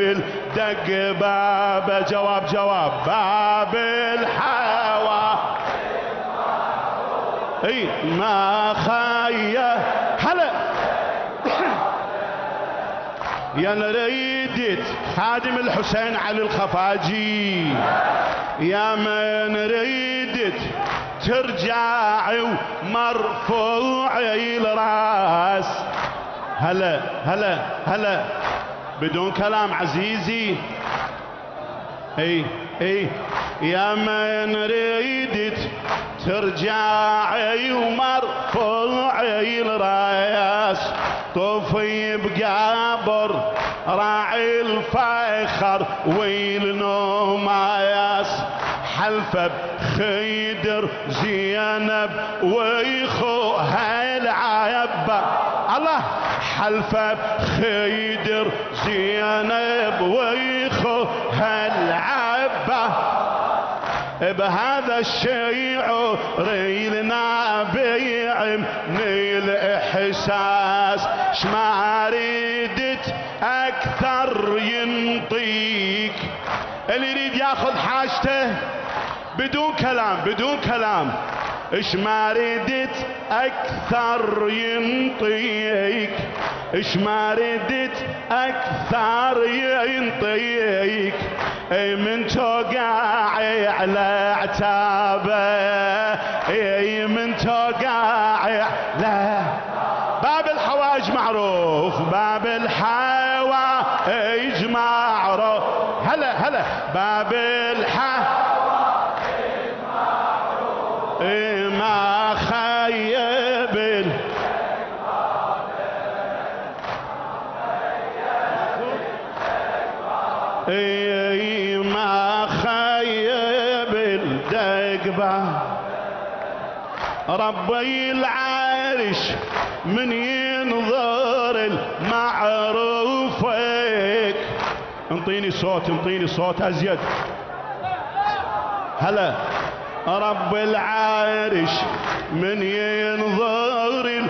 خيبل دق باب جواب باب الحوا اي ما خيه هلا يا نريدت خادم الحسين علي الخفاجي يا من ريدت ترجعي ومرفوعي الراس هلا هلا هلا بدون كلام عزيزي اي يا من ريدت ترجعي ومرفوعي الراس طوفي بقبر راعي الفخر ويل نوماياس حلفه بخيدر زينب ويخوها العيبه الله حلفه بخيدر زينب ويخوها العيبه بهذا الشيعور لنا بيعمني الاحساس شما ريدت اكثر ينطيك اللي يريد ياخذ حاجته بدون كلام اش ما ردت اكثر ينطيك اش ما ردت اكثر ينطيك اي من توقعي على عتابه اي من توقعي على باب الحواج معروف باب الحواج معروف هلا باب الحواج ما خيب ما خيب الدقبة ربي العرش من ينظر المعروفك انطيني صوت ازيد هلا رب العرش من ينظر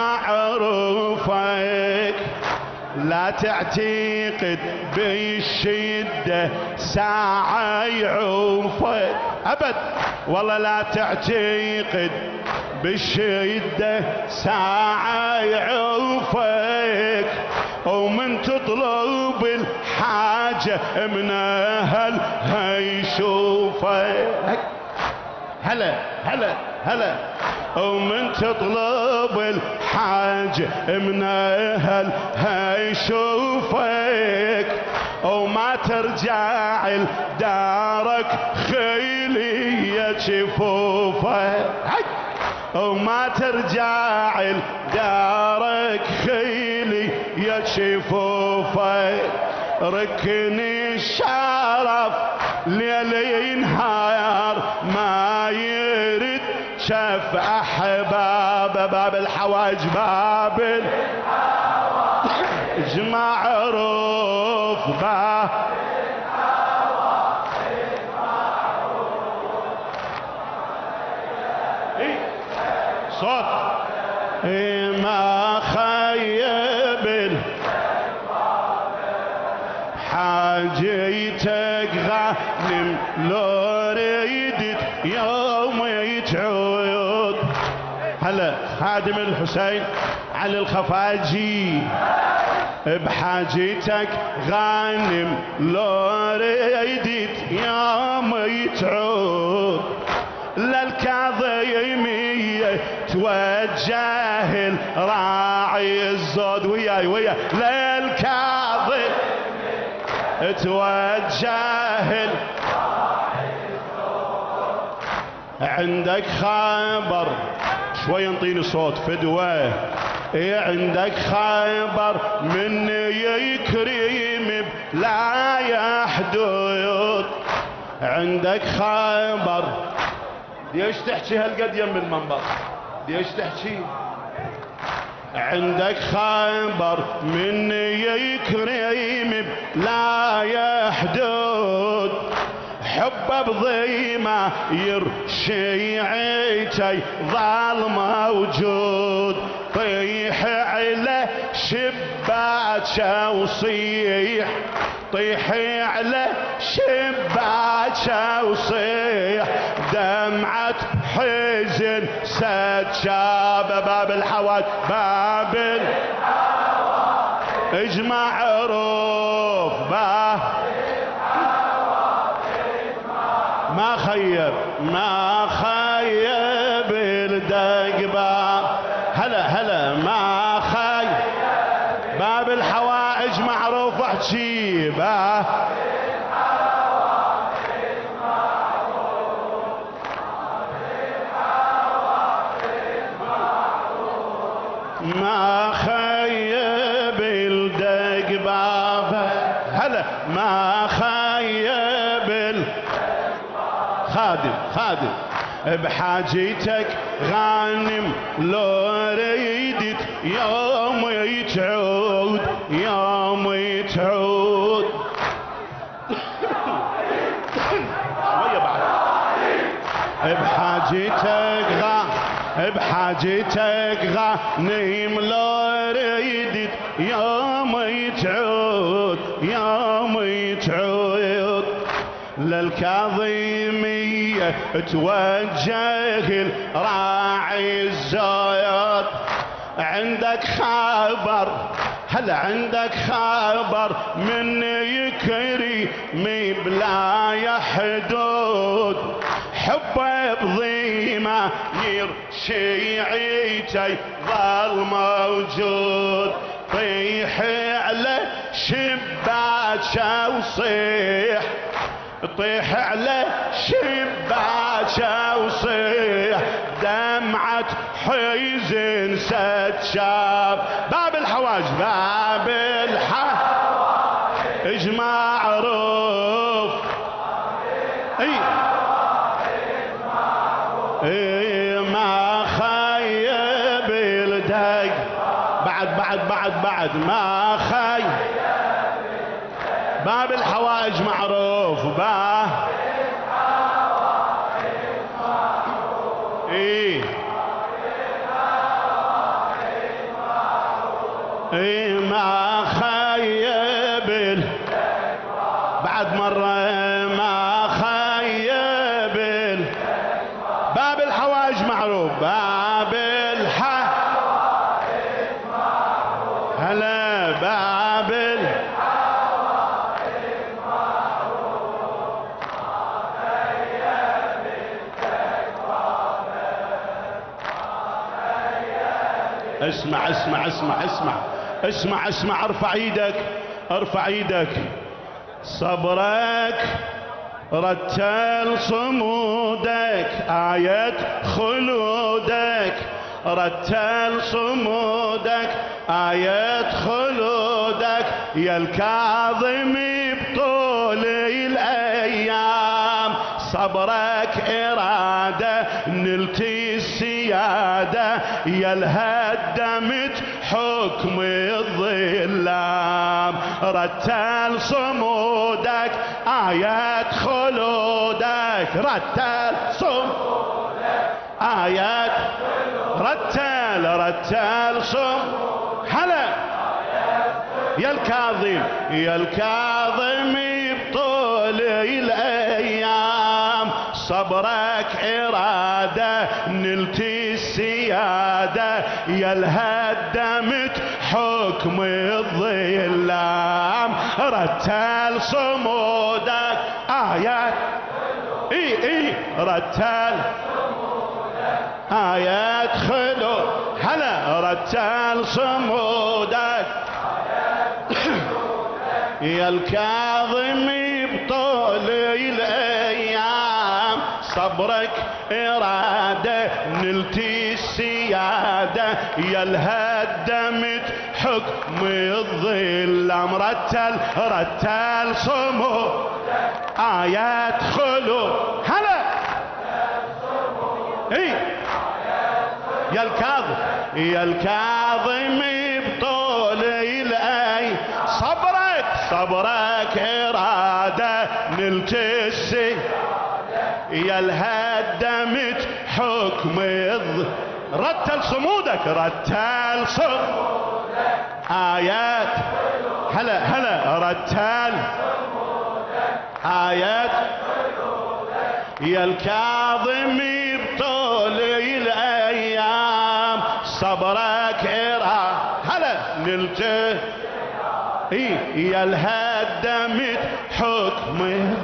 المعروفك لا تعتقد بالشدة ساعة يعوفك أبد والله لا تعتقد بالشدة ساعة يعوفك ومن تطلب الحاجة من أهل هيشوفك هلا ومن تطلب الحاجة من اهل هيشوفك وما ترجع لدارك خيلية جفوفك وما ترجع لدارك خيلية جفوفك ركن الشرف ليل نهار ما يرد شاف احباب باب الحواج باب الحواج معروف باب صوت ما خيب حاجيتك غانم لو ريدت يوم يتعود هلا خادم الحسين علي الخفاجي بحاجتك غانم لو ريدت يوم يتعود للكاظمية توجه الراعي الزود وياي للكاظم توجه عندك خبر شوي انطيني صوت فدوة عندك خبر من يكريم بلا يحدود عندك خبر ليش تحكي هالقد يم المنبر ليش تحكي عندك خبر من يكريم بلا يحدود حبه بضيمه يرشي عيتي ظل موجود طيح على شباك شباكه وصيح طيحي على شباكه وصيح دمعة حزن سد شاب باب الحواد باب اجمع عروف ما خيب الدقبة هلا ما خيب باب الحوائج معروف احجي ما خيب الدقبة هلا ما خيب خادم بحاجتك غانم لو ريدت يوم يتعود بحاجتك غانم لو ريدت يوم يتعود للكاظمية توجه الراعي الزود عندك خبر هلا عندك خبر من يكري مي بلا يحدود حبه بضيمه شيعيتي ظل موجود طيحي على شباكه وصيح طيح على شباكه وصيح دمعة حزن سد شاب باب الحواج اجمع عروف ما خيب الدق بعد ما خيب باب الحوائج معروف ما خيب بعد مرة ما خيب باب الحوائج معروف باب هلا باب اسمع ارفع ايدك صبرك رتل صمودك آية خلودك رتل صمودك آية خلودك يا الكاظم بطول الأيام صبرك إرادة نلتي السيادة يا الهدمت حكم الظلام رتل صمودك آيات خلودك رتل صمودك آيات رتل صمودك هلا يا الكاظم بطول الأيام صبرك إرادة نلتي السيادة يا الهدمت حكم الظلام رتل صمودك آيات رتل آيات خلو هلا رتل صمودك يا الكاظم بطول الأيام صبرك إرادة نلتي السيادة يا الهدمت حكم الظلام رتل صمودك آيات خلو هلا يا الكاظم بطول الأي صبرك إرادة نلتسي يا الهدمت حكم رتل صمودك آيات هلا هلا رتال آيات يا الكاظم بطول الأيام صبرك هلا نلته يا الهدمت حكمه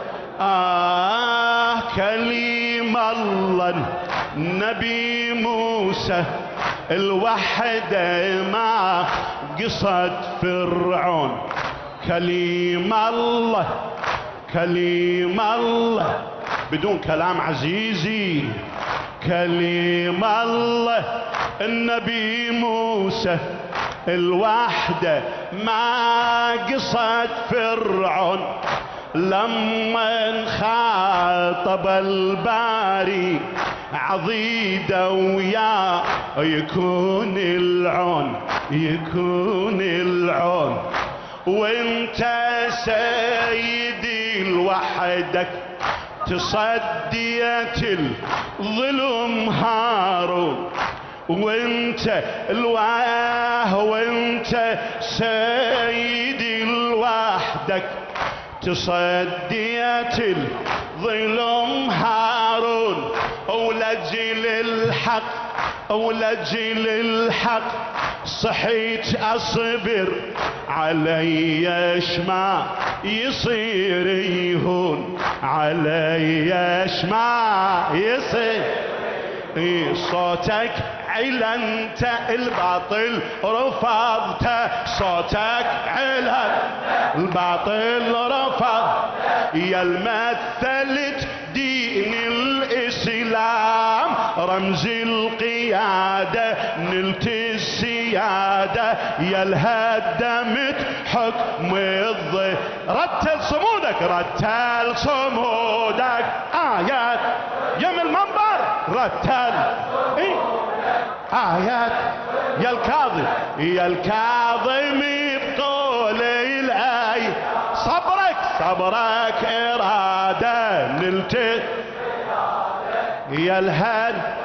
كليم الله نبي موسى الوحدة مع قصة فرعون كليم الله كليم الله بدون كلام عزيزي كليم الله النبي موسى الوحدة مع قصة فرعون لما خاطب الباري عضيدة ويا يكون العون يكون العون وانت سيدي لوحدك تصديت الظلم هارون وانت وانت سيدي لوحدك تصديت الظلم هارون ولجل الحق ولجل الحق صحيت اصبر علي ما يصير يهون علي ما يصير صوتك علا انت الباطل رفضته صوتك علا الباطل رفض يا المثلت دين الاسلام رمز القيادة نلت السيادة يا الهدمت حكم رتل صمودك رتل صمودك آيات يم المنبر رتل آيات يا الكاظم يا الكاظم بطول الآي صبرك صبرك إرادة نلت يا الهد